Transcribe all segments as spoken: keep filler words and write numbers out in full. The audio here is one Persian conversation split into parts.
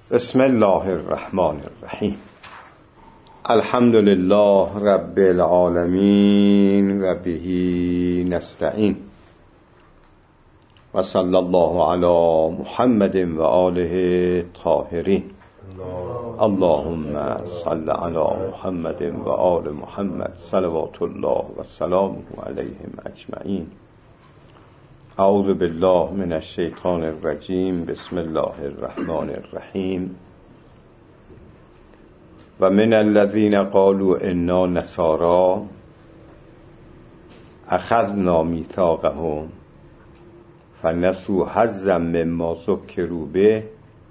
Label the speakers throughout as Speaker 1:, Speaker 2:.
Speaker 1: بسم الله الرحمن الرحیم. الحمد لله رب العالمین و بهی نستعین و صلی الله علی محمد و آله طاهرین. اللهم صل علی محمد و آل محمد صلوات الله و سلامه علیهم اجمعین. اعوذ بالله من الشیطان الرجیم. بسم الله الرحمن الرحیم. و من الذین قالوا انا نصارا اخذنا میثاقهم فنسوا حظا مما ذکروا به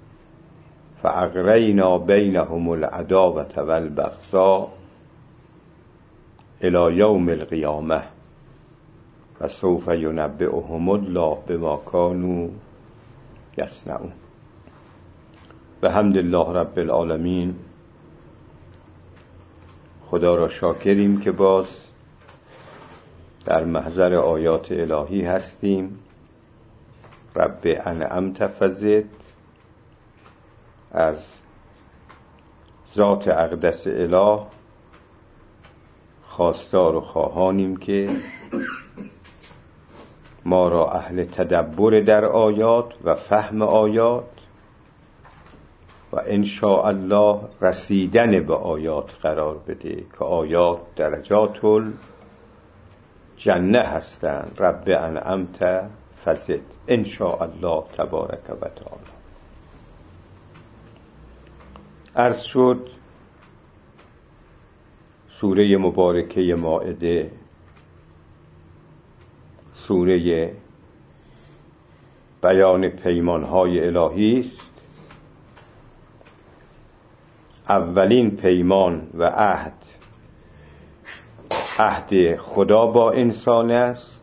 Speaker 1: فاغرینا بینهم العداوة والبغضاء الی یوم القیامة و سوف ینبئهم الله بما کانوا یصنعون. بحمد الله رب العالمین. خدا را شاکریم که باز در محضر آیات الهی هستیم. رب انعمت فزد، از ذات اقدس اله خواستار و خواهانیم که ما را اهل تدبر در آیات و فهم آیات و ان شاء الله رسیدن به آیات قرار بده که آیات درجات الجنه هستند. رب انعمت فزد ان شاء الله تبارک و تعالی. عرض شد سوره مبارکه مائده سوره بیان پیمانهای الهی است. اولین پیمان و عهد عهد خدا با انسان است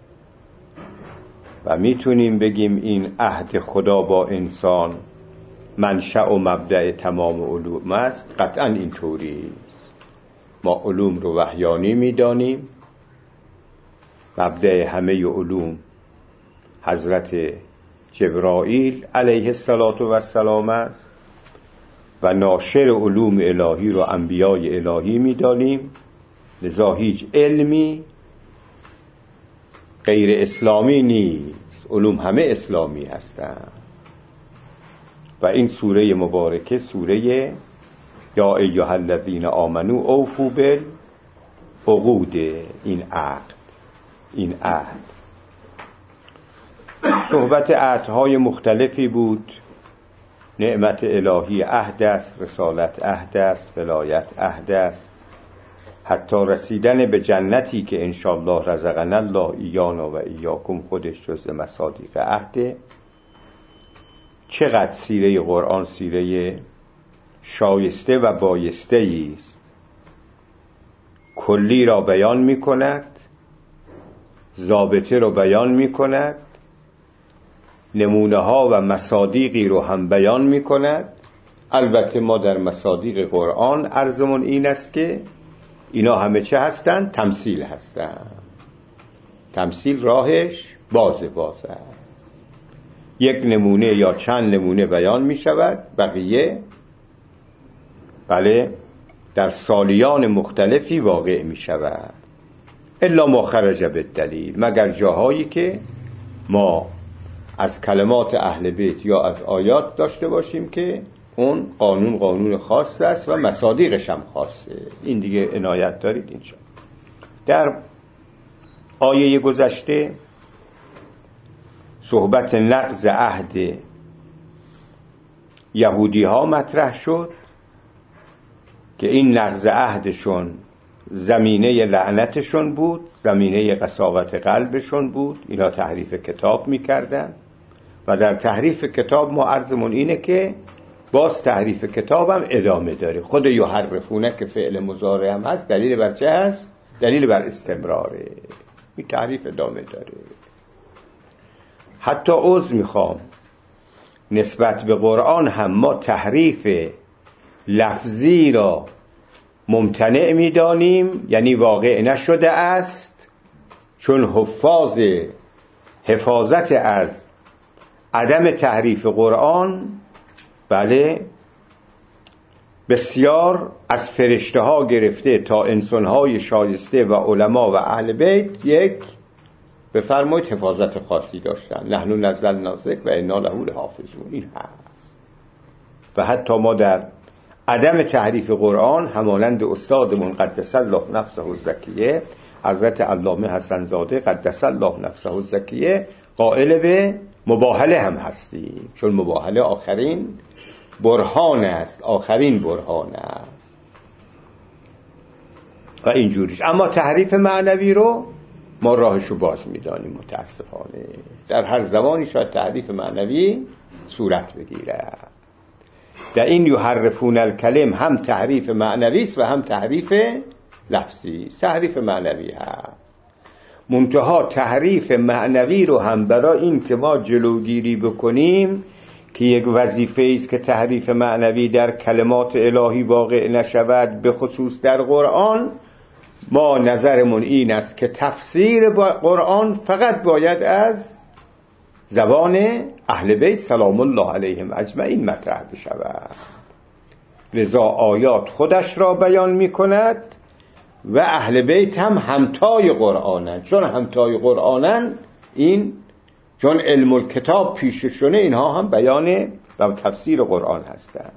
Speaker 1: و میتونیم بگیم این عهد خدا با انسان منشأ و مبدأ تمام علوم است. قطعا اینطوری ما علوم رو وحیانی میدانیم. مبدأ همه علوم حضرت جبرائیل علیه السلام است و ناشر علوم الهی رو انبیای الهی میدانیم. لذا هیچ علمی غیر اسلامی نیست، علوم همه اسلامی هستند. و این سوره مبارکه سوره یا ایها الذین آمنوا اوفوا بالعقود، این عهد این عهد صحبت عهدهای مختلفی بود. نعمت الهی عهد است، رسالت عهد است، ولایت عهد است، حتی رسیدن به جنتی که انشاءالله رزقنا الله ایانا و ایاکم خودش جزء مصادیق عهده. چقدر سیره قرآن سیره شایسته و بایسته است. کلی را بیان می کند، ضابطه رو بیان می کند، نمونه ها و مصادیقی رو هم بیان می کند. البته ما در مصادیق قرآن عرضمون این است که اینا همه چه هستند؟ تمثیل هستند. تمثیل راهش باز باز است. یک نمونه یا چند نمونه بیان می شود، بقیه بله در سالیان مختلفی واقع می شود. الا ما خرج بالدلیل، مگر جاهایی که ما از کلمات اهل بیت یا از آیات داشته باشیم که اون قانون قانون خاص است و مصادیقش هم خاصه. این دیگه عنایت دارید اینجا. در آیه گذشته صحبت نقض عهد یهودی ها مطرح شد که این نقض عهدشون زمینه لعنتشون بود، زمینه قساوت قلبشون بود. اینا تحریف کتاب میکردن و در تحریف کتاب ما عرضمون اینه که باز تحریف کتاب هم ادامه داره. خود یحرفونه که فعل مضارع هم هست، دلیل بر چه هست؟ دلیل بر استمراره. این تحریف ادامه داره. حتی عذر میخوام نسبت به قرآن هم ما تحریف لفظی را ممتنع میدانیم، یعنی واقع نشده است، چون حفاظ حفاظت از عدم تحریف قرآن بله بسیار از فرشته ها گرفته تا انسان های شایسته و علما و اهل بیت یک بفرمایید حفاظت خاصی داشتن. نحن نزلنا الذکر و انا له لحافظون. این هست. و حتی ما در عدم تحریف قرآن همانند استادمون قدس الله نفسه الزکیه حضرت علامه حسن زاده قدس الله نفسه الزکیه قائل به مباهله هم هستیم، چون مباهله آخرین برهان است، آخرین برهان است و اینجوریش. اما تحریف معنوی رو ما راهشو باز میدانیم متاسفانه. در هر زمانی شاید تحریف معنوی صورت بگیره. در این یحرفون الکلم هم تحریف معنوی است و هم تحریف لفظی. تحریف معنوی هست، منتها تحریف معنوی رو هم برای این که ما جلوگیری بکنیم که یک وظیفه است که تحریف معنوی در کلمات الهی واقع نشود، به خصوص در قرآن، ما نظرمون این است که تفسیر قرآن فقط باید از زبان اهل بیت سلام الله علیهم اجمعین مطرح بشود. لذا آیات خودش را بیان می کند و اهل بیت هم همتای قرآنند. چون همتای قرآنند، این چون علم الکتاب پیششونه، اینها هم بیان و تفسیر قرآن هستند.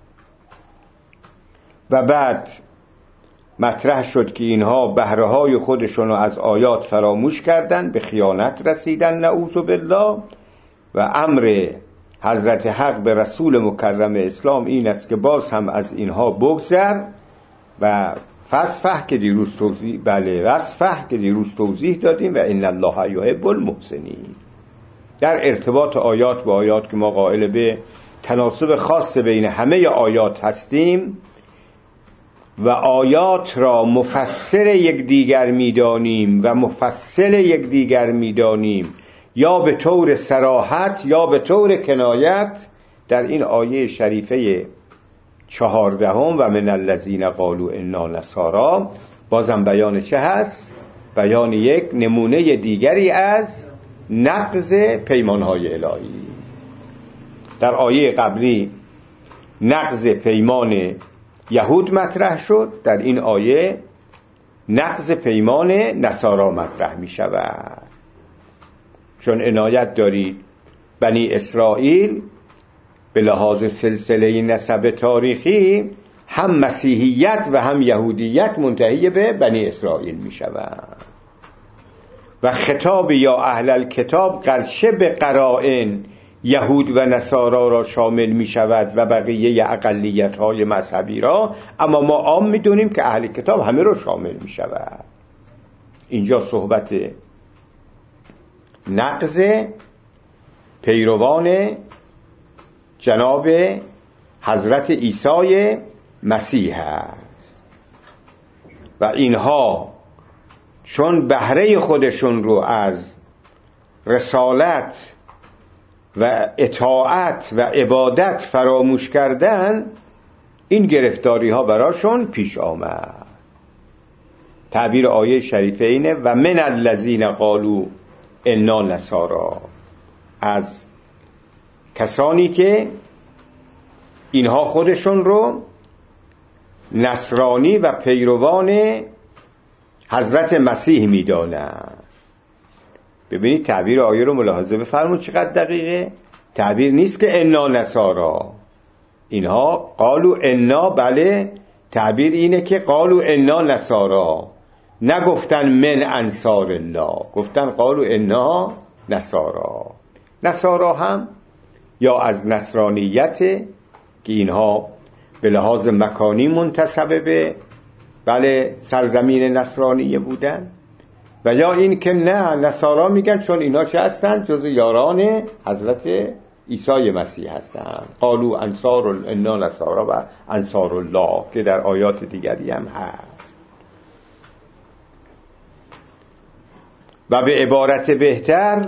Speaker 1: و بعد مطرح شد که اینها بهره های خودشون رو از آیات فراموش کردن، به خیانت رسیدن نعوذ بالله. و امر حضرت حق به رسول مکرم اسلام این است که باز هم از اینها بگذر و فصفح که دیروز توضیح بله وصفح که دیروز توضیح دادیم و ان الله یحب المحسنین. در ارتباط آیات با آیات که ما قائل به تناسب خاص بین همه آیات هستیم و آیات را مفسر یک دیگر میدانیم و مفصل یک دیگر میدانیم، یا به طور صراحت یا به طور کنایت، در این آیه شریفه چهاردهم و من الذین قالوا انا نصارا بازم بیان چه هست؟ بیان یک نمونه دیگری از نقض پیمانهای الهی. در آیه قبلی نقض پیمان یهود مطرح شد، در این آیه نقض پیمان نصارا مطرح می شود. چون عنایت دارید بنی اسرائیل به لحاظ سلسله نسب تاریخی هم مسیحیت و هم یهودیت منتهی به بنی اسرائیل می شود و خطاب یا اهل الکتاب گرچه به قرائن یهود و نصارا را شامل می شود و بقیه اقلیت های مذهبی را، اما ما عام می دونیم که اهل کتاب همه را شامل می شود. اینجا صحبت نقض پیروان جناب حضرت عیسی مسیح است و اینها چون بهره خودشون رو از رسالت و اطاعت و عبادت فراموش کردن، این گرفتاری ها براشون پیش آمد. تعبیر آیه شریفه اینه و من الذین قالوا انا نصارا، از کسانی که اینها خودشون رو نصرانی و پیروان حضرت مسیح میدانند. ببینید تعبیر آیه رو ملاحظه بفرمایید چقدر دقیقه. تعبیر نیست که انا نصارا، اینها قالوا انا، بله تعبیر اینه که قالوا انا نصارا، نگفتن من انصار الله، گفتن قالوا انا نصارا. نصارا هم یا از نصرانیت که اینها به لحاظ مکانی منتسب به بله سرزمین نصرانیه بودن، و یا این که نه نصارا میگن چون اینا چه هستن؟ جز یاران حضرت عیسی مسیح هستن. قالوا انصار انا نصارا و انصار الله که در آیات دیگری هم هست. و به عبارت بهتر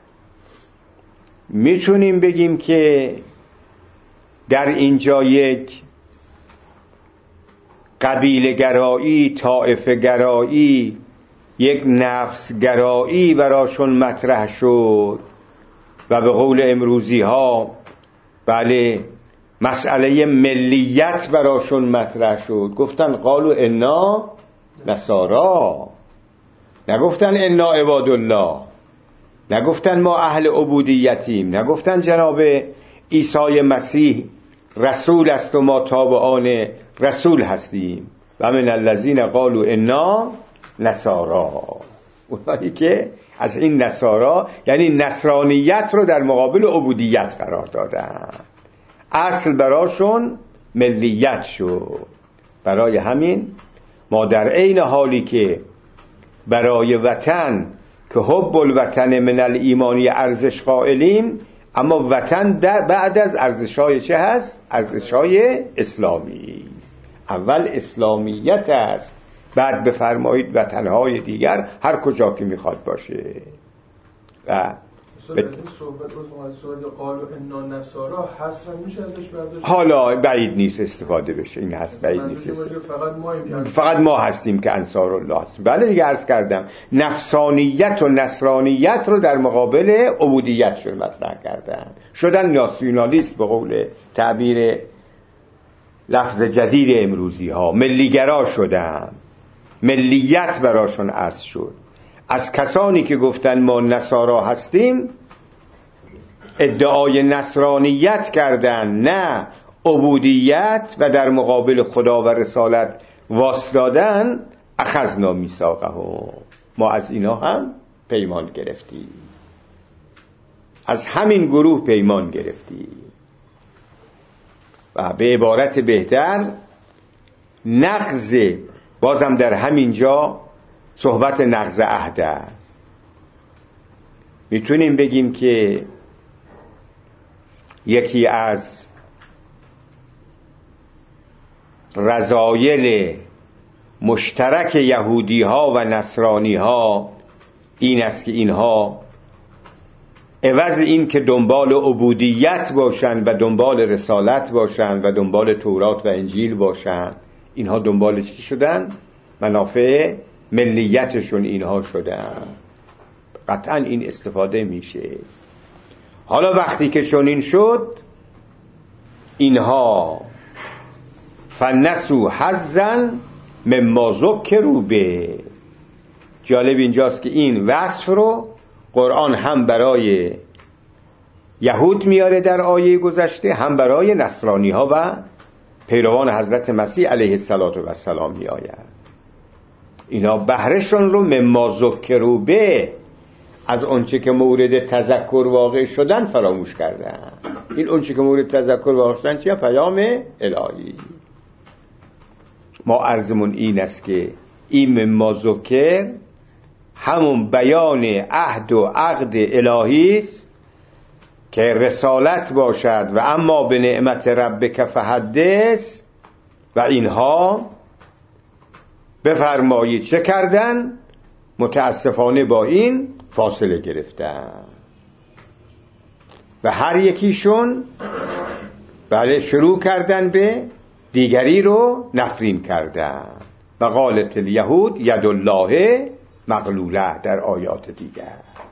Speaker 1: میتونیم بگیم که در اینجا یک قبیله گرایی، طائفه گرایی، یک نفس گرایی براشون مطرح شد و به قول امروزی ها بله مسئله ملیت براشون مطرح شد، گفتن قالوا انا نصارا، نگفتن انا عباد الله، نگفتن ما اهل عبودیتیم، نگفتن جناب عیسی مسیح رسول است و ما تابعان رسول هستیم. و من الذین قالوا انا نصارا، اونایی که از این نصارا یعنی نصرانیت رو در مقابل عبودیت قرار دادن، اصل براشون ملیت شد. برای همین ما در عین حالی که برای وطن که حب الوطن من الایمانی ارزش قائلیم، اما وطن بعد از ارزش‌های چه هست؟ ارزش‌های اسلامی است. اول اسلامیت است، بعد بفرمایید وطن‌های دیگر هر کجا که میخواد باشه. و
Speaker 2: بت... صحبت رو قالوا انا نصارا حصر میشه ازش برداشت؟
Speaker 1: حالا بعید نیست استفاده بشه، این هست بعید نیست
Speaker 2: فقط ما
Speaker 1: فقط ما هستیم که انصار الله هستیم. بله دیگه عرض کردم نفسانیت و نصرانیت رو در مقابل عبودیت شد مطرح کردن، شدن ناسیونالیست به قول تعبیر لفظ جدید امروزی ها، ملیگرا شدن، ملیت براشون اصل شد. از کسانی که گفتن ما نصارا هستیم ادعای نصرانیت کردن، نه عبودیت و در مقابل خدا و رسالت واسدادن. اخذنا میثاقهم، ما از اینا هم پیمان گرفتیم، از همین گروه پیمان گرفتیم. و به عبارت بهتر نقض، بازم در همین جا صحبت نقض عهد است. میتونیم بگیم که یکی از رذایل مشترک یهودی ها و نصرانی ها این است که اینها عوض این که دنبال عبودیت باشند و دنبال رسالت باشند و دنبال تورات و انجیل باشند، اینها دنبال چی شدن؟ منافع ملیتشون اینها شدن. قطعا این استفاده میشه. حالا وقتی که چنین شد، اینها فنسوا حظا مما ذکروا به. جالب اینجاست که این وصف رو قرآن هم برای یهود میاره در آیه گذشته، هم برای نصرانی ها و پیروان حضرت مسیح علیه السلام می آید. اینا بهرهشون رو مما ذکروا به، از اونچه که مورد تذکر واقع شدن فراموش کردن. این اونچه که مورد تذکر واقع شدن چیه؟ پیام الهی. ما عرضمون این است که این مما ذکر همون بیان عهد و عقد الهی است که رسالت باشد و اما به نعمت ربک فحدث. و اینها بفرمایید چه کردن؟ متاسفانه با این فاصله گرفتن و هر یکیشون بله شروع کردن به دیگری رو نفرین کردن. و قالت الیهود ید الله مغلوله در آیات دیگر.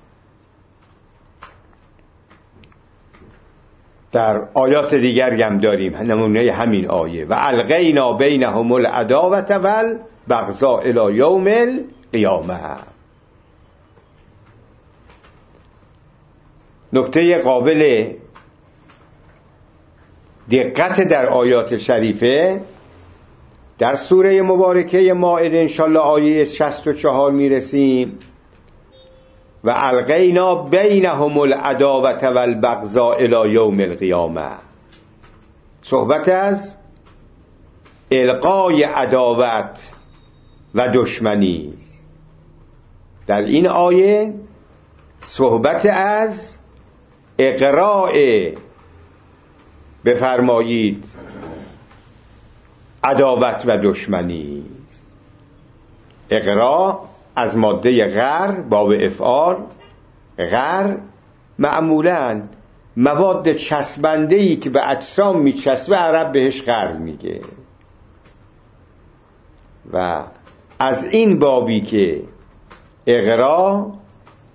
Speaker 1: در آیات دیگر هم داریم نمونه همین آیه و القینا بینهم العداوة والبغضاء الی یوم القیامه. نکته قابل دقت در آیات شریفه در سوره مبارکه مائده انشالله آیه شصت و چهار میرسیم. و القینا بینهم العداوة والبغضاء الی یوم القیامه. صحبت از القای عداوت و دشمنی. در این آیه صحبت از اقراء بفرمایید عداوت و دشمنی. اقراء از ماده غر باب افعال. غر معمولاً مواد چسبنده‌ای که به اجسام میچسبه عرب بهش غر میگه. و از این بابی که اقراء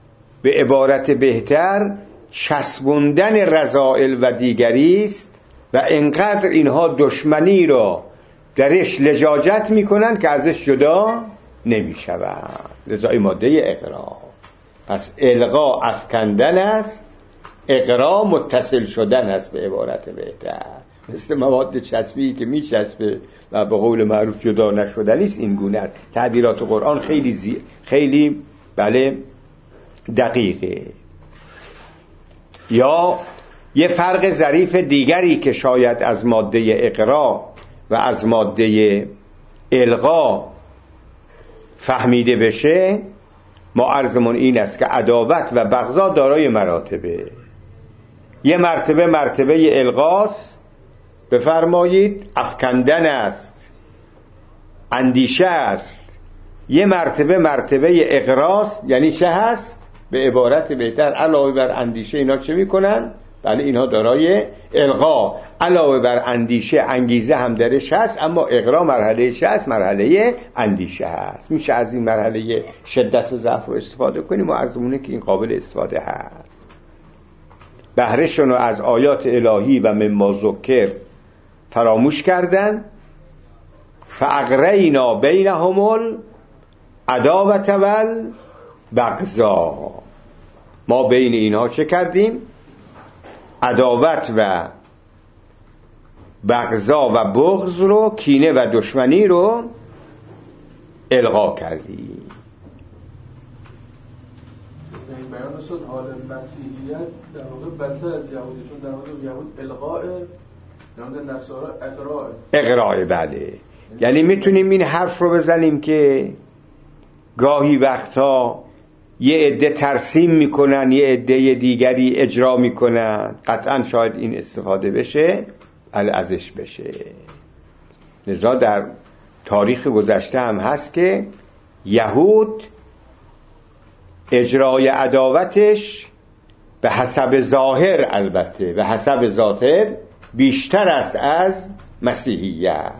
Speaker 1: به عبارت بهتر چسبوندن رذائل و دیگری است و انقدر اینها دشمنی را درش لجاجت میکنن که ازش جدا نمیشوند. لذا این ماده اقرا. پس القا افکندن است، اقرا متصل شدن است به عبارت بهتر. مثل مواد چسبی که میچسبه و به قول معروف جدا نشدنی است، این گونه است. تعبیرات قرآن خیلی زی... خیلی بله دقیقه. یا یه فرق ظریف دیگری که شاید از ماده اقرا و از ماده القا فهمیده بشه، ما عرضمون این است که عداوت و بغضا دارای مراتبه. یه مرتبه مرتبه القاست، بفرمایید افکندن است، اندیشه است. یه مرتبه مرتبه اقراست، یعنی چه هست؟ به عبارت بهتر علاوه بر اندیشه اینا چه میکنن؟ بله اینها دارای القا، علاوه بر اندیشه انگیزه هم درش هست، اما اقرا مرحله چه هست؟ مرحله اندیشه هست. میشه از این مرحله شدت و ضعف رو استفاده کنیم و عرضمونه که این قابل استفاده هست. بهرهشون رو از آیات الهی و مما ذکر فراموش کردن. فاغرینا بینهم العداوة والبغضا، ما بین اینها چه کردیم؟ عداوت و بغضا و بغض رو، کینه و دشمنی رو القا کردیم.
Speaker 2: این بیان رسول حال مسیحیت در واقع بدتر از یهودی، چون در واقع یهود القاء، در واقع نصارا اقراء.
Speaker 1: اقراء بله. یعنی میتونیم این حرف رو بزنیم که گاهی وقتا یه عده ترسیم میکنن، یه عده دیگری اجرا میکنن، قطعا شاید این استفاده بشه ازش بشه. لذا در تاریخ گذشته هم هست که یهود اجرای عداوتش به حسب ظاهر، البته به حسب ظاهر بیشتر است از مسیحیت.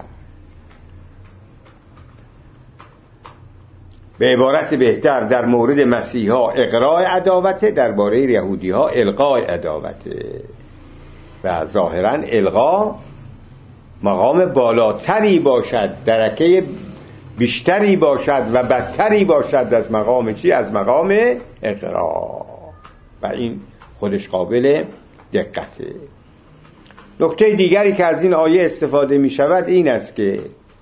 Speaker 1: به عبارت بهتر در مورد مسیحا اقراء عداوته، درباره یهودی ها القاء عداوته. و ظاهرا القا مقام بالاتری باشد، درکه بیشتری باشد و بدتری باشد از مقام چی؟ از مقام اقراء. و این خودش قابل دقته. نکته دیگری که از این آیه استفاده می شود این است که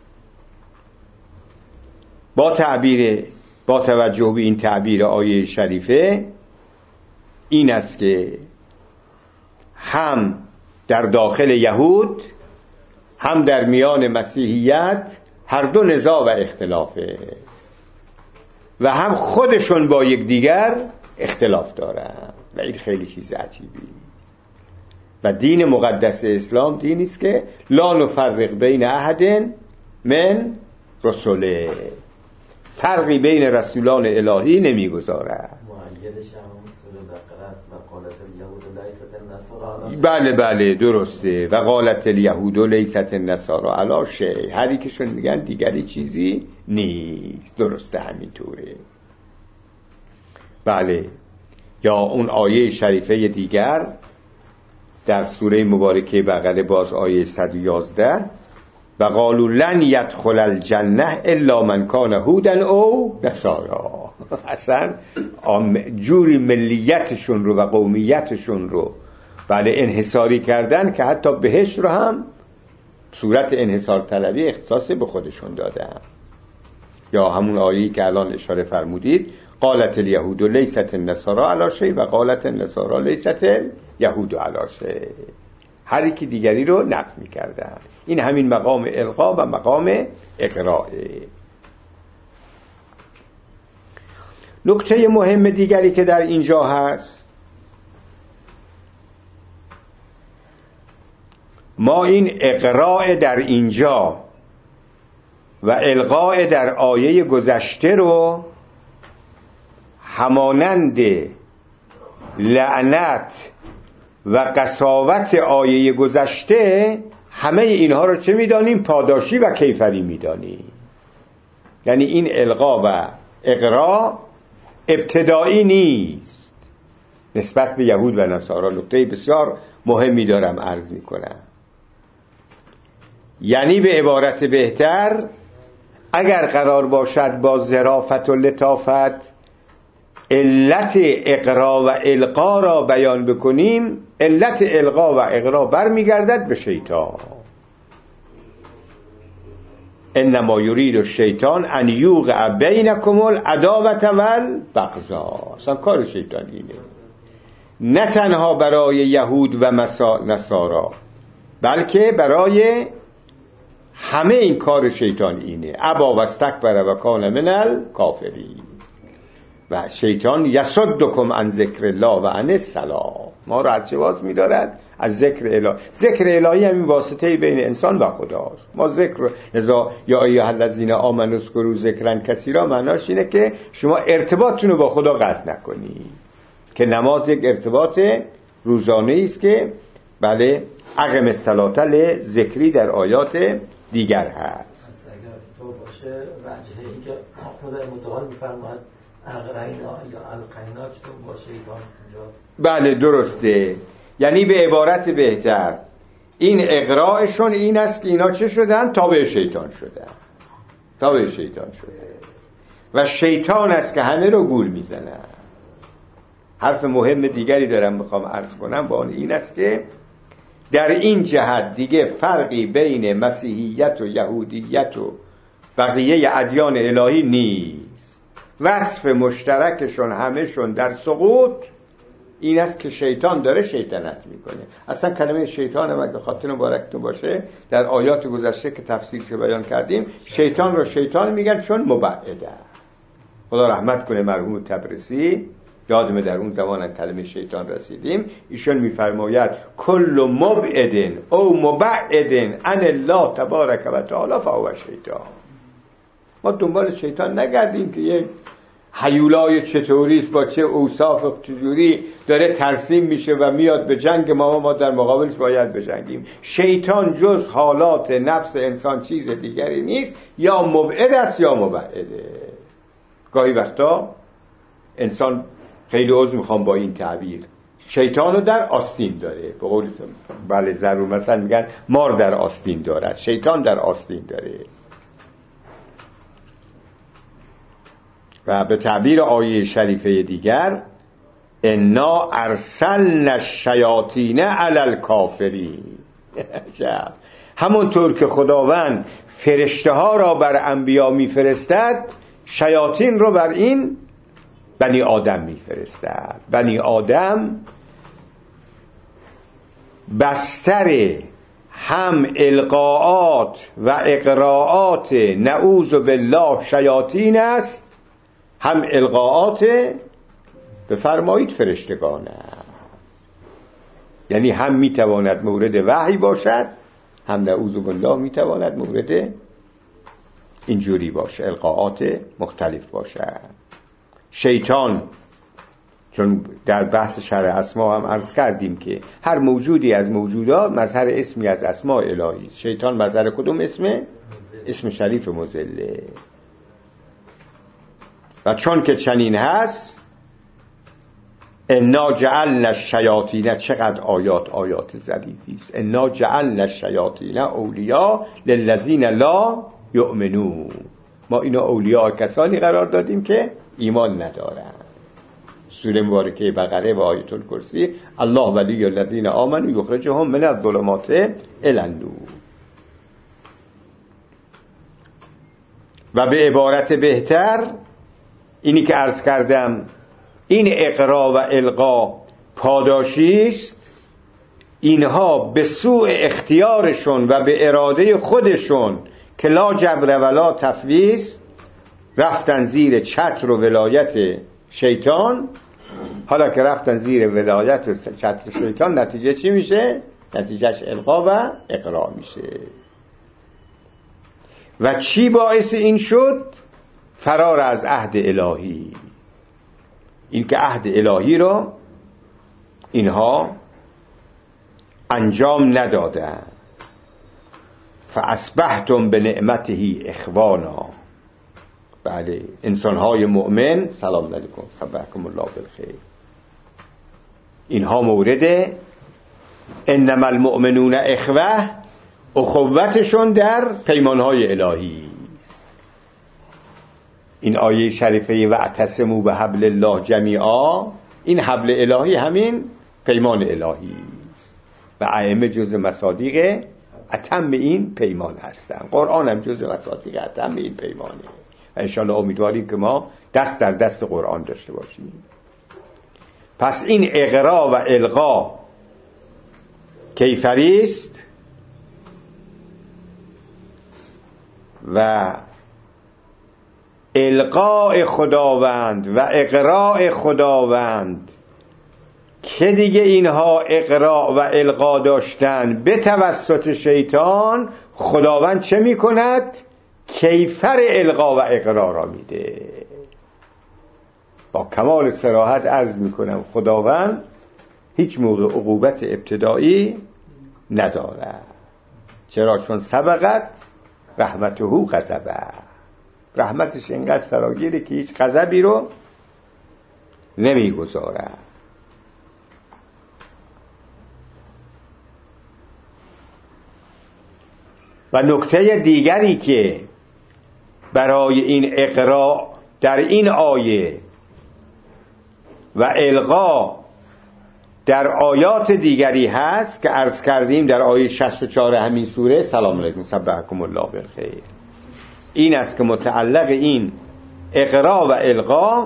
Speaker 1: با تعبیر با توجه به این تعبیر آیه شریفه این است که هم در داخل یهود هم در میان مسیحیت هر دو نزاع و اختلافه و هم خودشون با یک دیگر اختلاف دارن و این خیلی چیز عجیبی. و دین مقدس اسلام دینی است که لا نفرق بین احد من رسوله، فرقی بین رسولان الهی نمیگذارد. بله بله درسته. و قالت الیهود لیست النصارى علی شیء، هر یکشون میگن دیگری چیزی نیست. درسته همینطوره. بله. یا اون آیه شریفه دیگر در سوره مبارکه بقره، باز آیه صد و یازده، و قالوا لن يدخل الجنه الا من كان هودا او نصارا. اصلا جوری ملیتشون رو و قومیتشون رو بله انحصاری کردن که حتی بهشت رو هم صورت انحصار طلبی اختصاص به خودشون دادن. یا همون آیه‌ای که الان اشاره فرمودید، قالت الیهود لیست النصارى علی شیء و قالت النصارى لیست الیهود علی شیء، هر یکی دیگری رو نفی می‌کردن. این همین مقام القا و مقام اقراء. نکته مهم دیگری که در اینجا هست، ما این اقراء در اینجا و القاء در آیه گذشته رو همانند لعنت و قساوت آیه گذشته همه اینها رو چه میدانیم؟ پاداشی و کیفری میدانیم. یعنی این القا و اقرا ابتدایی نیست نسبت به یهود و نصارا. نکته بسیار مهمی دارم عرض میکنم. یعنی به عبارت بهتر اگر قرار باشد با ظرافت و لطافت علت اقرا و القا را بیان بکنیم، علت القا و اقرا برمیگردد به شیطان. انما یرید الشیطان ان یوقع بینکم العداوة والبغضاء. اصلا کار شیطان اینه، نه تنها برای یهود و نصارا بلکه برای همه این کار شیطان اینه. ابا و استکبر و کان من الکافرین. و شیطان یصدکم عن ذکر الله و عن الصلاة، ما را از باز می‌دارد از ذکر الهی. ذکر الهی همین واسطه بین انسان و خداست. ما ذکر لذا یا ایها الذین آمنوا اذکروا ذکرا کثیرا معناش اینه که شما ارتباطتون رو با خدا قطع نکنید، که نماز یک ارتباط روزانه است که بله اقم الصلاة لذکری در آیات دیگر هست.
Speaker 3: اگر تو باشه وجهه ای که خدای متعال می‌فرماید اقرینا یا القینا چطور با شیطان اونجا؟
Speaker 1: بله درسته. یعنی به عبارت بهتر این اقراءشون این است که اینا چه شدن؟ تابع شیطان شدن، تابع شیطان شده و شیطان است که همه رو گول میزنه. حرف مهم دیگری دارم میخوام عرض کنم، با آن این است که در این جهت دیگه فرقی بین مسیحیت و یهودیت و بقیه ادیان الهی نیست. وصف مشترکشون همهشون در سقوط این است که شیطان داره شیطنت میکنه. اصلا کلمه شیطان هم اگه خاطر مبارکتون باشه در آیات گذشته که تفسیرش بیان کردیم، شیطان رو شیطان میگن چون مبعده. خدا رحمت کنه مرحوم تبرسی، یادمه در اون زمان کلمه شیطان رسیدیم، ایشون میفرماید کل مبعد او مبعد عن الله تبارک و تعالی فهو شیطان. ما دنبال شیطان نگردیم که یه هیولای چطوریست با چه اوصاف چجوری داره ترسیم میشه و میاد به جنگ ما، ما در مقابلش باید بجنگیم. شیطان جز حالات نفس انسان چیز دیگری نیست، یا مبعد است یا مبعده. گاهی وقتا انسان خیلی عذر میخوام با این تعبیر، شیطانو در آستین داره، به قول بله ضرور مثلا میگن مار در آستین دارد، شیطان در آستین داره. و به تعبیر آیه شریفه دیگر انا ارسلنا الشیاطین علی الکافرین. همونطور که خداوند فرشته ها را بر انبیا میفرستد، شیاطین رو بر این بنی آدم میفرستد. بنی آدم بستر هم القاءات و اقراءات نعوذ بالله شیاطین است، هم القاءات بفرمایید فرشتگانه. یعنی هم میتواند مورد وحی باشد، هم نعوذ بالله میتواند مورد اینجوری باشه، القاءات مختلف باشد. شیطان چون در بحث شرح اسما هم عرض کردیم که هر موجودی از موجودات مظهر اسمی از اسماء الهی. شیطان مظهر کدوم اسمه؟ اسم شریف مذله. و چون که چنین هست انا جعلنا الشیاطین، چقدر آیات آیات ظریفی است. انا جعلنا الشیاطین اولیاء للذین لا یؤمنون. ما اینا اولیاء کسانی قرار دادیم که ایمان ندارن. سوره مبارکه بقره و آیت الکرسی الله ولی الذین آمنوا یخرجهم من الظلمات الی النور. و به عبارت بهتر اینی که عرض کردم، این اقرا و القا پاداشی است. اینها به سوء اختیارشون و به اراده خودشون که لا جبر ولا تفویض رفتن زیر چتر و ولایت شیطان. حالا که رفتن زیر ولایت و چتر شیطان، نتیجه چی میشه؟ نتیجهش القا و اقرا میشه. و چی باعث این شد؟ فرار از عهد الهی. این که عهد الهی رو اینها انجام ندادن. فاصبحتم بنعمته اخوانا. بله انسان‌های مؤمن سلام علیکم صبحکم الله بالخیر، اینها مورد انما المؤمنون اخوه اخوتشون در پیمانهای الهی. این آیه شریفه واعتصموا بحبل الله جمیعا، این حبل الهی همین پیمان الهی است و ائمه جزء مصادیق اتم این پیمان هستن. قرآن هم جزء مصادیق اتم این پیمانه و انشاءالله امیدواریم که ما دست در دست قرآن داشته باشیم. پس این اقرا و القا کیفری است و القاء خداوند و اقراء خداوند که دیگه اینها اقراء و القا داشتن به توسط شیطان، خداوند چه میکند؟ کیفر القا و اقراء را میده. با کمال صراحت عرض میکنم خداوند هیچ موقع عقوبت ابتدایی نداره. چرا؟ چون سبقت رحمته غضبه، رحمتش اینقدر فراگیره که هیچ غضبی رو نمیگذاره. و نکته دیگری که برای این اقراء در این آیه و القا در آیات دیگری هست که عرض کردیم در آیه شصت و چهار همین سوره سلام علیکم سبحکم الله بالخیر، این است که متعلق این اقراء و القا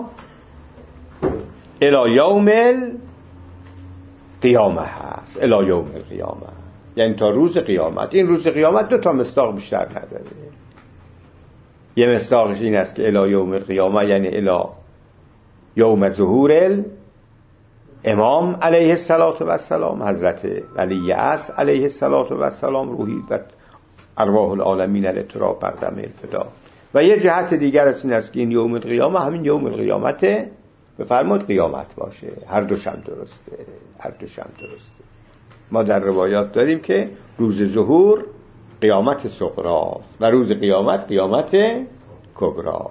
Speaker 1: الی یوم القیامه هست. الی یوم القیامه یعنی تا روز قیامت. این روز قیامت دو تا مصداق بیشتر نداره. یه مصداقش این است که الی یوم القیامه یعنی الی یوم ظهور امام علیه السلام، حضرت ولی عصر علیه السلام، روحی و ارواح العالمین الاطراف بر دم الفدا. و یه جهت دیگر از این است که این یوم القیامه همین یوم القیامت بفرمود قیامت باشه. هر دوشم درسته، هر دوشم درسته. ما در روایات داریم که روز ظهور قیامت صغرا و روز قیامت قیامت کبرا.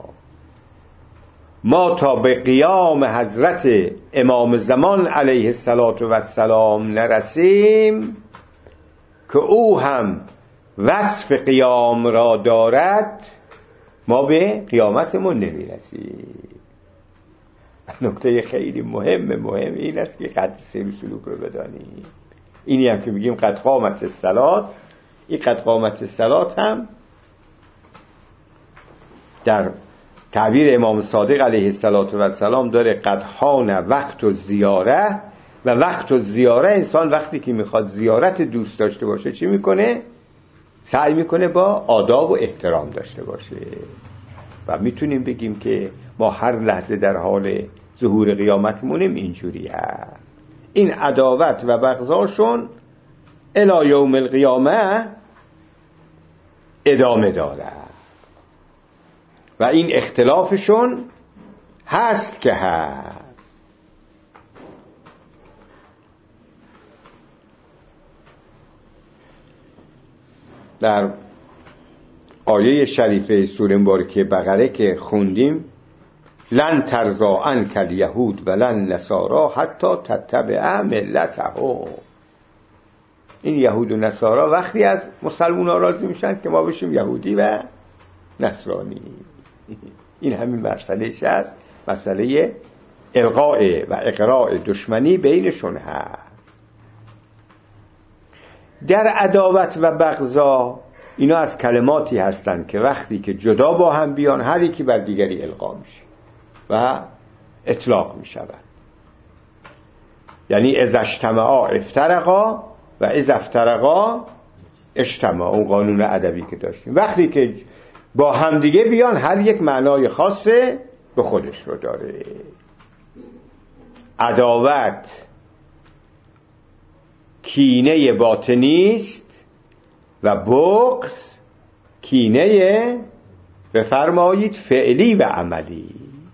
Speaker 1: ما تا به قیام حضرت امام زمان علیه السلام نرسیم که او هم وصف قیام را دارد، ما به قیامتمون نمیرسیم. نکته خیلی مهم مهم این است که قد سیر سلوک رو بدانیم. اینی هم که بگیم قد قامت الصلاة، این قد قامت الصلاة هم در تعبیر امام صادق علیه السلام داره قد حان وقت و زیاره. و وقت و زیاره، انسان وقتی که میخواد زیارت دوست داشته باشه چی میکنه؟ سعی میکنه با آداب و احترام داشته باشه. و میتونیم بگیم که ما هر لحظه در حال ظهور قیامتمونیم اینجوری هست. این عداوت و بغضاشون الی یوم القیامه ادامه داره و این اختلافشون هست که هست. در آیه شریفه سوره مبارکه بقره که خوندیم لن ترضا عنک الیهود ولن نصارا حتی تتبع ملتهم، این یهود و نصارا وقتی از مسلمان‌ها راضی میشن که ما بشیم یهودی و نصرانی. این همین مسئلهش هست، مسئله القاء و اقراء دشمنی بینشون هست. در عداوت و بغضا اینا از کلماتی هستند که وقتی که جدا با هم بیان هر یکی بر دیگری القا میشه و اطلاق میشود. یعنی اذا اجتمعا افترقا و اذا افترقا اجتمعا، اون قانون ادبی که داشتیم. وقتی که با هم دیگه بیان هر یک معنای خاصه به خودش رو داره. عداوت کینه باطنی است و بغض کینه بفرمایید فعلی و عملی.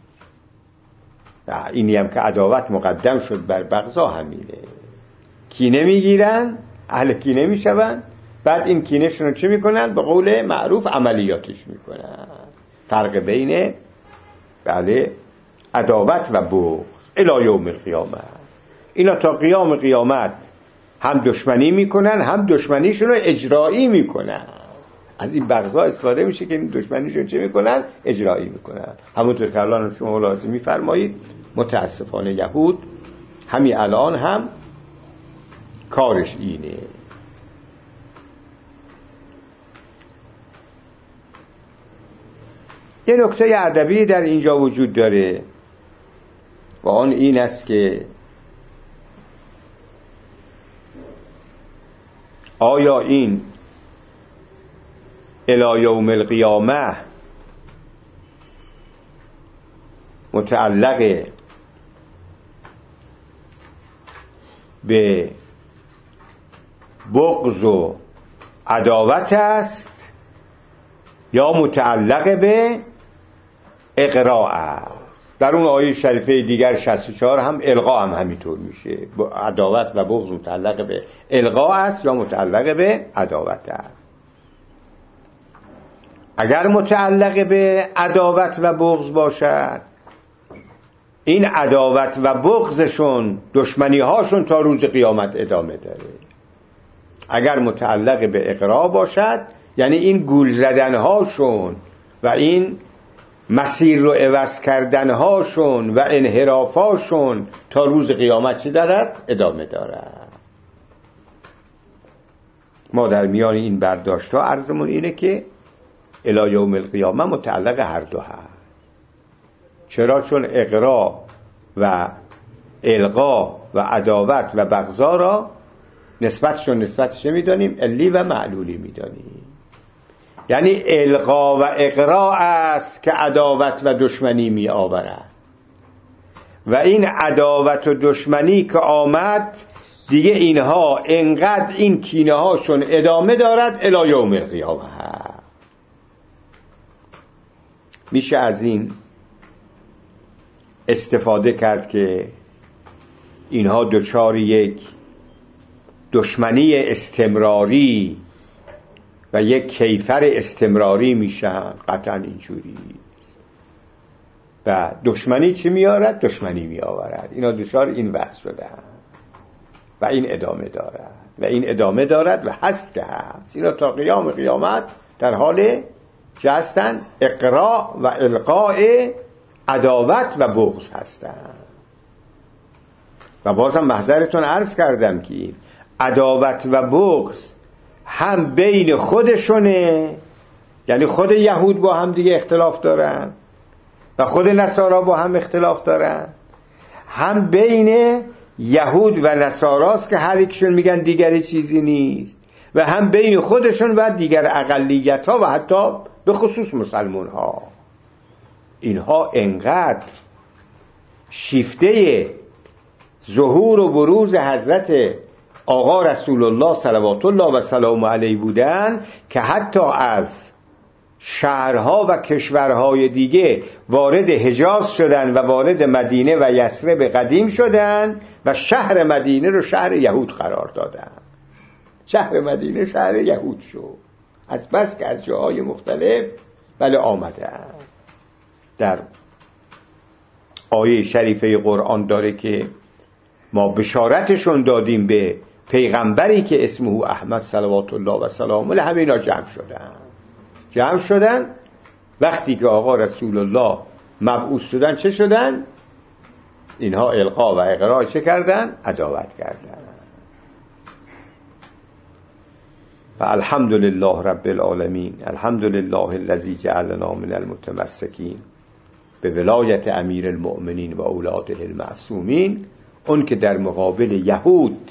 Speaker 1: اینی هم که عداوت مقدم شد بر بغضا همینه. کینه میگیرن، اهل کینه میشون، بعد این کینهشون رو چه میکنن؟ به قول معروف عملیاتش میکنن. فرق بین بله عداوت و بغض الی یوم القیامه، اینا تا قیام قیامت هم دشمنی میکنن هم دشمنیشون رو اجرایی میکنن. از این بغضا استفاده میشه که این دشمنیشون چه میکنن؟ اجرایی میکنن. همونطور که الان شما لازم میفرمایید متاسفانه یهود همین الان هم کارش اینه. یه نکته ادبی در اینجا وجود داره و آن این است که آیا این الی یوم القیامه متعلق به بغض و عداوت است یا متعلق به اقراء است؟ در اون آیه شریفه دیگر شصت و چهار هم القا هم همینطور میشه. عداوت و بغض متعلق به القا است یا متعلق به عداوت است. اگر متعلق به عداوت و بغض باشد، این عداوت و بغضشون، دشمنی هاشون تا روز قیامت ادامه داره. اگر متعلق به اقرا باشد، یعنی این گول زدن هاشون و این مسیر رو عوض کردن هاشون و انحراف هاشون تا روز قیامت چه دارد؟ ادامه دارد. ما در میان این برداشت ها عرضمون اینه که الی یوم القیامه متعلق هر دو هست. چرا؟ چون اقرا و القا و عداوت و بغضا را نسبتشون نسبتش میدانیم علی و معلولی میدانیم. یعنی القا و اقرا است که عداوت و دشمنی می آورد و این عداوت و دشمنی که آمد دیگه اینها انقدر این کینه هاشون ادامه دارد الی یوم القیامه. میشه از این استفاده کرد که اینها دچار یک دشمنی استمراری و یک کیفر استمراری میشن. قطعا اینجوری. و دشمنی چی میارد؟ دشمنی میآورد. اینا دچار این وضع شدن و این ادامه دارد و این ادامه دارد و هست که هست. اینا تا قیام قیامت در حال که هستن اقراء و القاء عداوت و بغض هستن. و بازم محضرتون عرض کردم که این عداوت و بغض هم بین خودشونه، یعنی خود یهود با هم دیگه اختلاف دارن و خود نصارا با هم اختلاف دارن، هم بین یهود و نصاراست که هر یکشون میگن دیگری چیزی نیست، و هم بین خودشون و دیگر اقلیت ها و حتی به خصوص مسلمان ها. اینها انقدر شیفته ظهور و بروز حضرت آقا رسول الله صلوات الله و سلام علیه بودن که حتی از شهرها و کشورهای دیگه وارد حجاز شدن و وارد مدینه و یثرب قدیم شدن و شهر مدینه رو شهر یهود قرار دادن. شهر مدینه شهر یهود شد از بس که از جاهای مختلف بله آمدن. در آیه شریفه قرآن داره که ما بشارتشون دادیم به پیغمبری که اسمه احمد صلوات الله و سلام علیه. همه اینا جمع شدن جمع شدن وقتی که آقا رسول الله مبعوث شدن. چه شدن؟ اینها القا و اقرا چه کردن؟ عداوت کردن. و الحمدلله رب العالمین، الحمدلله الذی جعلنا من المتمسکین به ولایت امیر المؤمنین و اولاده المعصومین. اون که در مقابل یهود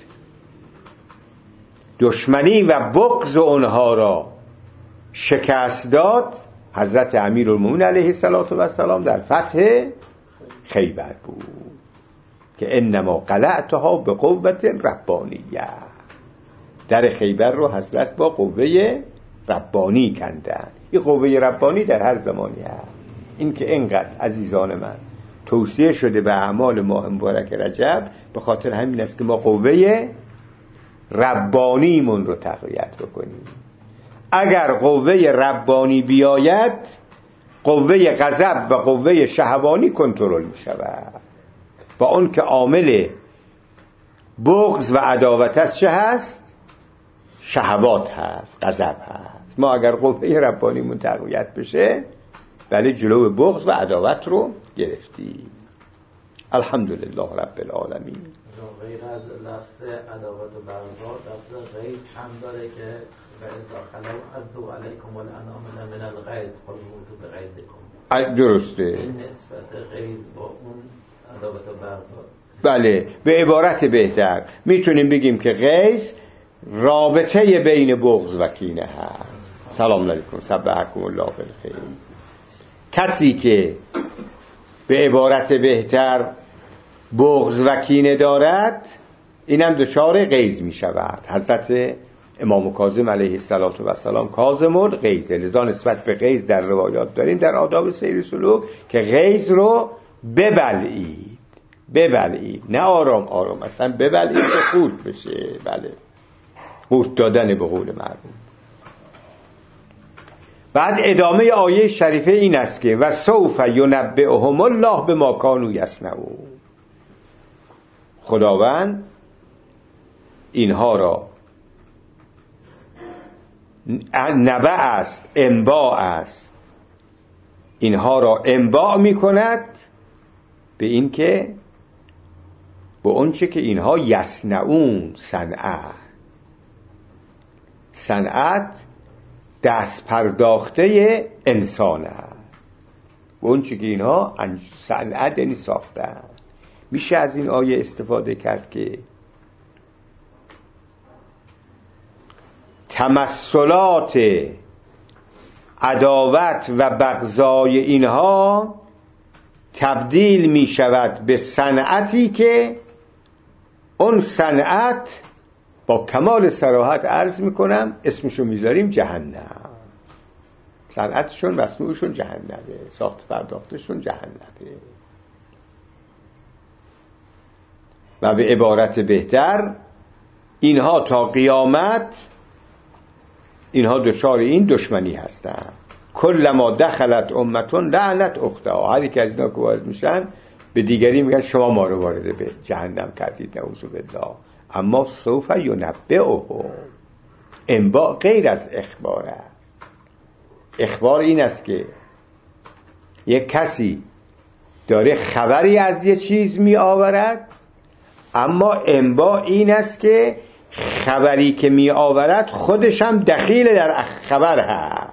Speaker 1: دشمنی و بغض اونها را شکست داد، حضرت امیر المؤمنین علیه السلام در فتح خیبر بود که انما قلعتها به قوت ربانیه. در خیبر رو حضرت با قوه ربانی کندن. این قوه ربانی در هر زمانی هست. این که اینقدر عزیزان من توصیه شده به اعمال ماه مبارک رجب، به خاطر همین است که ما قوه ربانیمون رو تقویت بکنیم. اگر قوه ربانی بیاید، قوه غضب و قوه شهوانی کنترل می شود. با اون که عامل بغض و عداوت از چه هست؟ شهوات هست، غضب هست. ما اگر قوه ربانیمون تقویت بشه بله جلو بغض و عداوت رو گرفتیم. الحمدلله رب العالمین.
Speaker 3: غیر از لفظ عداوت و بغضا لفظ غیظ هم داره که داخل عدو علیکم والانام من الغیظ قلوتو به غیظکم.
Speaker 1: درسته.
Speaker 3: این نسبت غیظ با اون عداوت و بغضا.
Speaker 1: بله به عبارت بهتر میتونیم بگیم که غیظ رابطه بین بغض و کینه هست. سلام علیکم سبحکم الله بالخیر. کسی که به عبارت بهتر بغض و کینه دارد اینم دچار غیظ می شود. حضرت امام کاظم علیه السلام کاظم الغیظ، لذا نسبت به غیظ در روایات داریم در آداب سیر سلوک که غیظ رو ببلعید، ببلعید نه آرام آرام، اصلا ببلعید که خورد بشه. بله قورت دادن به قول معروف. بعد ادامه آیه شریفه این است که و سوف ینبئهم الله بما کانوا یصنعون. خداوند اینها را نبأ است، انباء است، اینها را انباء می کند به این که به اونچه که اینها یصنعون، صنعت صنعت دست پرداخته انسان است، به اونچه که اینها صنعت یعنی ساختن. میشه از این آیه استفاده کرد که تمثلات عداوت و بغضای اینها تبدیل می شود به صنعتی که اون صنعت با کمال صراحت عرض می کنم اسمشو میذاریم جهنم. صنعتشون مصنوعشون جهنمه، ساخت پرداختشون جهنمه. و به عبارت بهتر اینها تا قیامت اینها دچار این دشمنی هستند. کلما دخلت امتون لعنت اختها، هر یک از اینا که وارد میشن به دیگری میگن شما ما رو وارد به جهنم کردید، نعوذ بالله. اما سوف ینبئهم، انباء غیر از اخبار است. اخبار این است که یک کسی داره خبری از یه چیز می آورد، اما انباء این است که خبری که می آورد خودش هم دخیل در خبر هست.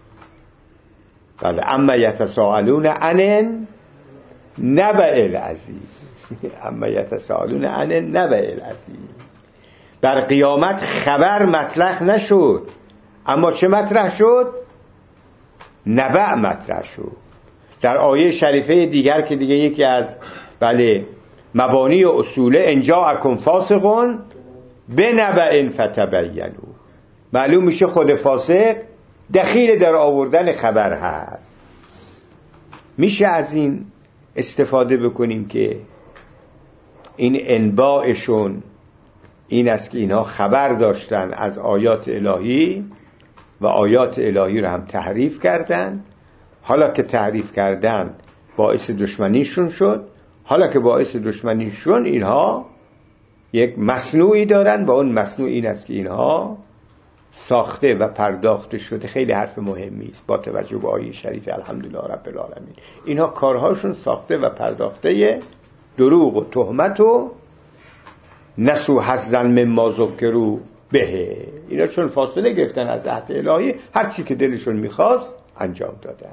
Speaker 1: بله اما یتساءلون عن نبأ العظیم، اما یتساءلون عن نبأ العظیم. در قیامت خبر مطرح نشد، اما چه مطرح شد؟ نبأ مطرح شد. در آیه شریفه دیگر که دیگه یکی از بله مبانی و اصول ان جاءکم فاسق بنبأ فتبینوا، معلوم میشه خود فاسق دخیل در آوردن خبر هست. میشه از این استفاده بکنیم که این انباءشون این است که اینها خبر داشتن از آیات الهی و آیات الهی رو هم تحریف کردن. حالا که تحریف کردن باعث دشمنیشون شد، حالا که باعث دشمنیشون اینها یک مصنوعی دارن و اون مصنوع این است که اینها ساخته و پرداخته شده. خیلی حرف مهمی است با توجه به آیه شریف الحمدلله رب العالمین. اینها کارهاشون ساخته و پرداخته دروغ و تهمت و نسو حظا مما ذکروا به. اینا چون فاصله گرفتن از عهد الهی هر چی که دلشون میخواست انجام دادن.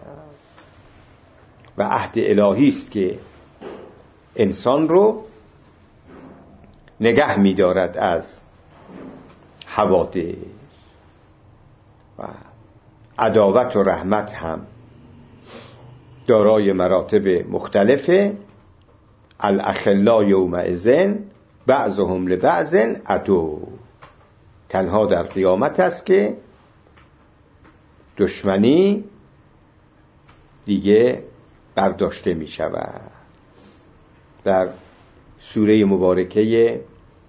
Speaker 1: و عهد الهی است که انسان رو نگه می‌دارد از حوادث. و عداوت و رحمت هم دارای مراتب مختلفه. الاخلا یومئذ بعضهم لبعض عدو. تنها در قیامت است که دشمنی دیگه برداشته می شود. در سوره مبارکه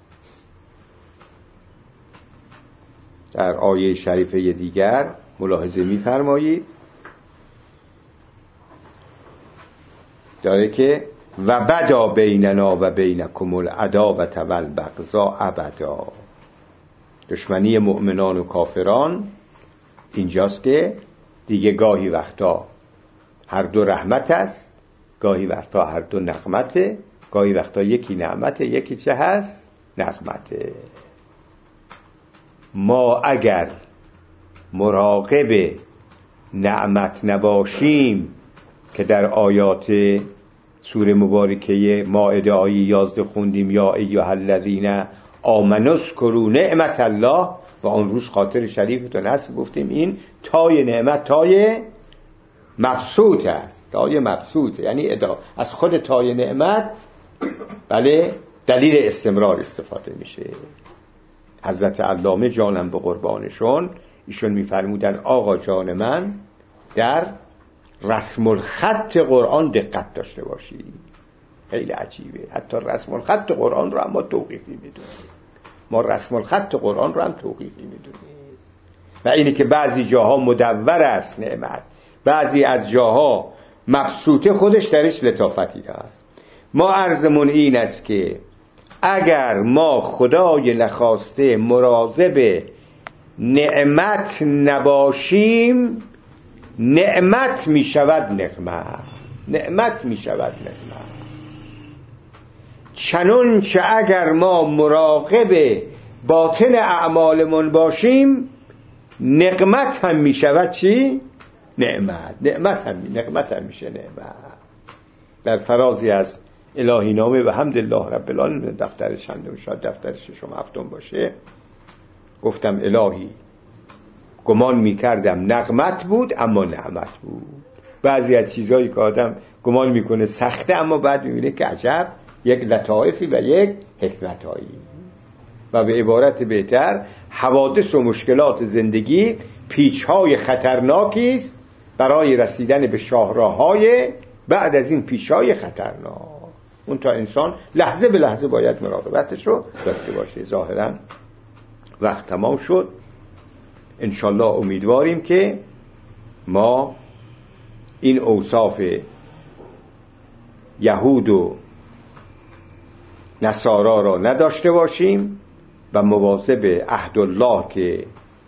Speaker 1: در آیه شریفه دیگر ملاحظه می فرمایید داره که و بدا بیننا و بینکم العداوة والبغضاء ابدا. دشمنی مؤمنان و کافران اینجاست که دیگه گاهی وقتا هر دو رحمت است، گاهی وقتا هر دو نقمته، گاهی وقتا یکی نعمته یکی چه هست؟ نقمته. ما اگر مراقب نعمت نباشیم که در آیات سوره مبارکه مائده آیه یازده خوندیم یا ایها الذین آمنوا اذکروا نعمت الله، و اون روز خاطر شریفتون هست گفتیم این تای نعمت تای مبسوط است، تای مبسوط یعنی ادا از خود تای نعمت بله دلیل استمرار استفاده میشه. حضرت علامه جانم به قربانشون ایشون میفرمودن آقا جان من در رسم الخط قرآن دقت داشته باشی. خیلی عجیبه، حتی رسم الخط قرآن رو هم ما توقیفی میدونیم، ما رسم الخط قرآن رو هم توقیفی میدونیم. و اینی که بعضی جاها مدور است نعمت، بعضی از جاها مبسوطه، خودش درش لطافتی هست. ما عرضمون این است که اگر ما خدای نخواسته مراقب نعمت نباشیم، نعمت می شود نقمت، نعمت می شود نقمت. چنون که اگر ما مراقب باطن اعمالمون باشیم، نقمت هم می شود چی؟ نعمت. نعمت هم نقمت هم میشه نعمت. در فرازی از الهی نامه و حمدالله رب العالمین دفتر چندم شاید دفتر ششم هفتم باشه گفتم الهی گمان میکردم نقمت بود اما نعمت بود. بعضی از چیزهایی که آدم گمان میکنه سخته اما بعد میبینه که عجب یک لطائفی و یک حکمتایی. و به عبارت بهتر حوادث و مشکلات زندگی پیچهای خطرناکی است برای رسیدن به شاهراهای بعد از این پیچهای خطرناک. اون تا انسان لحظه به لحظه باید مراقبتش رو داشته باشه. ظاهرا وقت تمام شد. انشالله امیدواریم که ما این اوصاف یهود و نصارا را نداشته باشیم و مواظب عهدالله که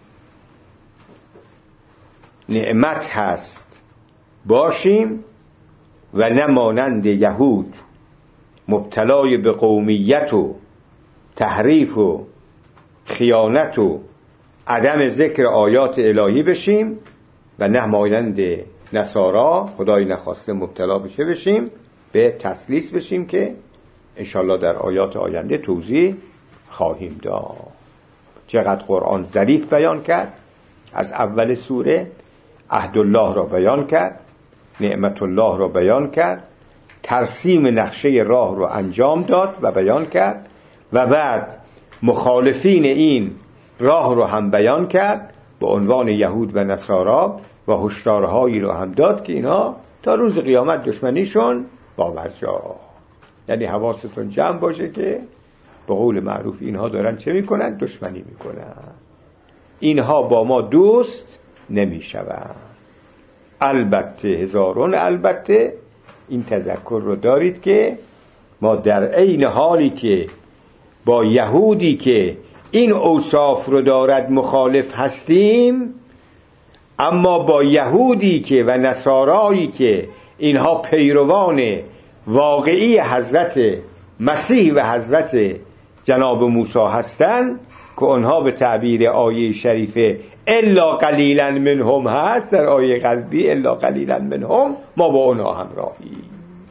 Speaker 1: نعمت هست باشیم و نه مانند یهود مبتلای به قومیت و تحریف و خیانت و عدم ذکر آیات الهی بشیم و نه مانند نصارا خدای نخواسته مبتلا بشه بشیم به تسلیس بشیم که انشالله در آیات آینده توضیح خواهیم داد. چقدر قرآن ظریف بیان کرد، از اول سوره عهد الله را بیان کرد، نعمت الله را بیان کرد، ترسیم نقشه راه را انجام داد و بیان کرد و بعد مخالفین این راه را هم بیان کرد به عنوان یهود و نصارا و هشدارهایی را هم داد که اینا تا روز قیامت دشمنیشون باورجا. یعنی حواستون جمع باشه که به قول معروف اینها دارن چه میکنن؟ دشمنی میکنن. اینها با ما دوست نمیشون. البته هزارون البته این تذکر رو دارید که ما در عین حالی که با یهودی که این اوصاف رو دارد مخالف هستیم، اما با یهودی که و نصارایی که اینها پیروان واقعی حضرت مسیح و حضرت جناب موسی هستند که اونها به تعبیر آیه شریفه الا قلیلا منهم هست، در آیه قلبی الا قلیلا منهم، ما با اونها همراهیم.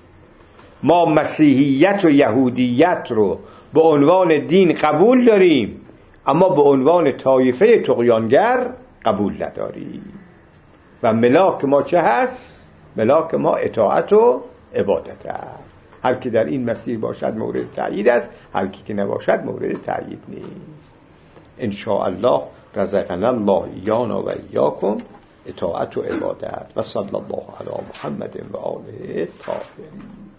Speaker 1: ما مسیحیت و یهودیت رو به عنوان دین قبول داریم اما به عنوان طایفه طغیانگر قبول نداریم. و ملاک ما چه هست؟ ملاک ما اطاعت و عبادت است. هر کی در این مسیر باشد مورد تأیید است، هر کی که نباشد مورد تأیید نیست. ان شاء الله رزقنا الله ایانا و ایاکم اطاعت و عبادت. و صلی الله علی محمد و آله الطاهرین.